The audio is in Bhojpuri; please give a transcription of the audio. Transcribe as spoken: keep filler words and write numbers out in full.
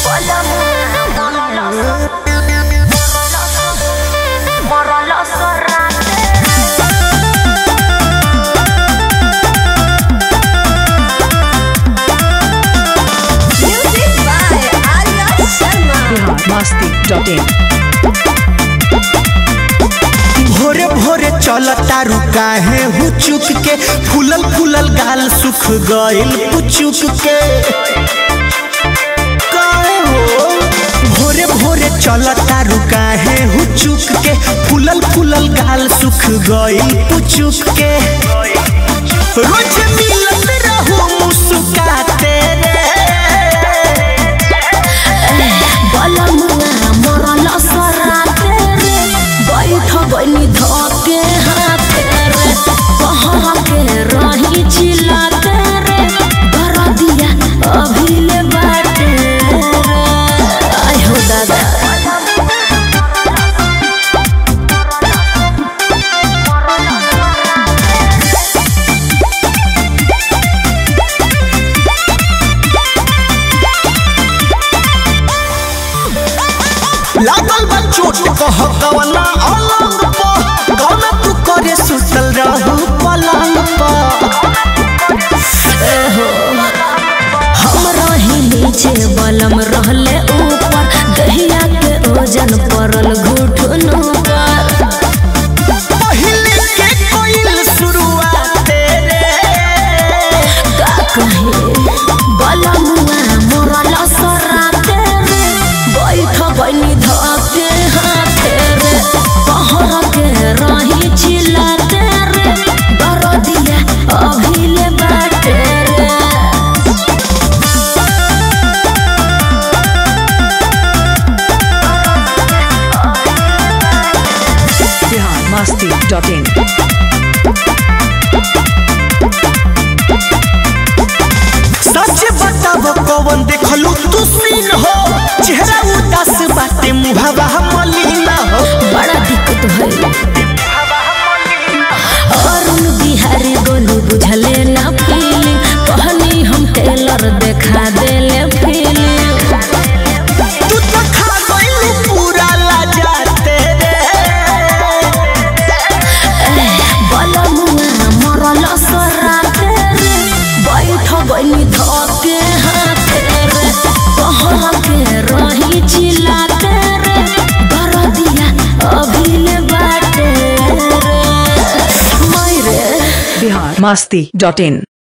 भोरे भोरे चल तारू काहे हुचुक के फूलल फूलल गाल सुख गइल पुचुक के काहे हो भोरे भोरे चल तारू काहे हुचुक के फूलल फूलल गाल सुख गइल पुचुक के रोज मिलत रहू मुस्कुराते रे बलमुआ मरल सराते रे बैठ बनी धके हाथे रे कहर के रही चिल्लाते रे बरदिया अभिले बाटे रे आय हो दादा लागल बा चोट कह कवना अलंग पर कौना तू करे सुतल रहू पलंग पर हम रही नीचे बलम रहले ऊपर दहिया के ओजन परल घुटनों पर पहले के कोइल शुरुआत रे का कहे बलमुआ मरल सराते रे बैठ बनी धके हाथे रे कहर के रही चिल्लाते रे बरदिया अभिले बाटे रे masti dot in सच बताब कौन देखलू तू सीन हो चेहरा उदास बाटे मुहावा मलिन हो बड़ा दिक्कत भइल अरुण बिहारी गोलू बुझले ना फीलिंग कहनी हम टेलर देखा देले फीलिंग तू तो खा गइलू पूरा लाजाते रे बलमुआ मरल सराते रे बैठ बनी धके हाथे रे कहर के रही चिल्लाते रे बरदिया अभिले बाटे रे मायरे Bihar masti dot in